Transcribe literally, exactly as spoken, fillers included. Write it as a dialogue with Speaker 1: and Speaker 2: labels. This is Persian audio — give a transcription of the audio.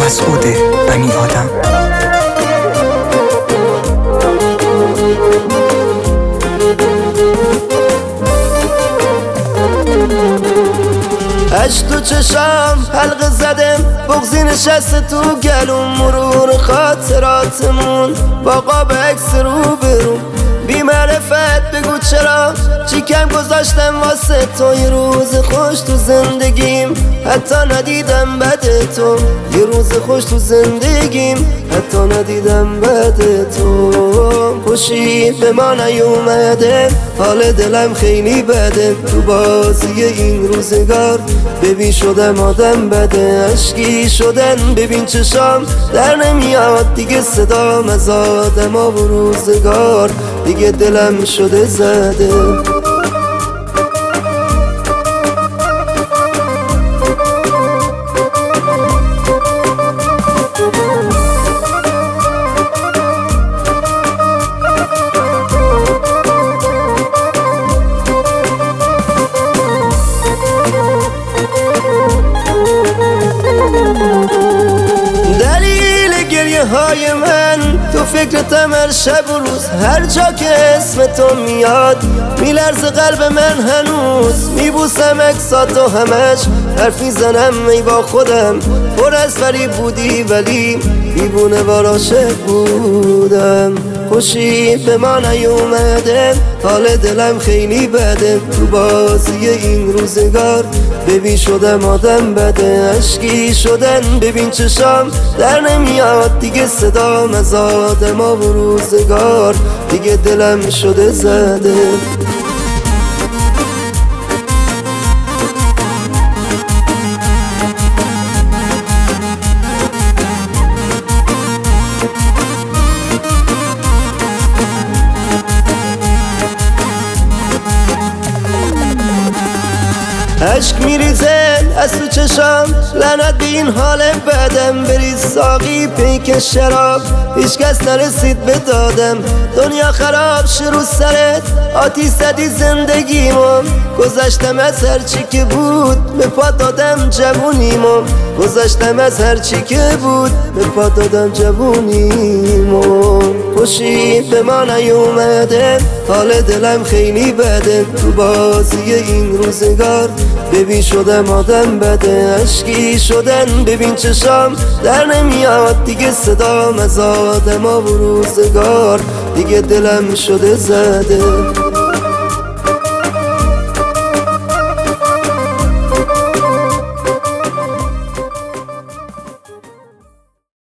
Speaker 1: مسعود بنی آدم.
Speaker 2: اش تو چشام حلقه زدم، بغضی نشسته تو گلوم، مرور خاطراتمون با قاب عکس رو برو. بی معرفت بگو چرا چی کم گذاشتم واسه تو، یه روز خوش تو زندگیم حتی ندیدم بد تو، یه روز خوش تو زندگیم حتی ندیدم بد تو. خوشی به ما نیومده، حال دلم خیلی بده، تو بازی این روزگار ببین شدم آدم بده. عشقی شدن ببین چشام در نمیاد دیگه صدام، از آدم ها و روزگار دیگه دلم شده زده. های من تو فکرتم هر شب و روز، هر جا که اسم تو میاد میلرزه قلب من هنوز. میبوسم اکساتو همش حرف میزنم ای با خودم، پر از فریب بودی ولی دیوونه و عاشق بودم. خوشی به ما نیومده، حال دلم خیلی بده، تو بازی این روزگار ببین شدم آدم بده. عشقی شدن ببین چشام در نمیاد دیگه صدام، از آدم ها و روزگار دیگه دلم شده زده. عشق میریزه از تو چشام، لعنت به این حال بدم. بریز ساقی پیک شراب، هیچ کس نرسید به دادم. دنیا خراب شروع سرت، آتیش زدی زندگیمو. گذشتم از هر چی که بود، به پا دادم جوونیمو. گذشتم از هر چی که بود، به پا دادم جوونیمو. خوشی به ما نیومده، حال دلم خیلی بده، تو بازی این روزگار ببین شدم آدم بده. عشقی شدن ببین چشام در نمیاد دیگه صدام، از آدم ها و روزگار دیگه دلم شده زده.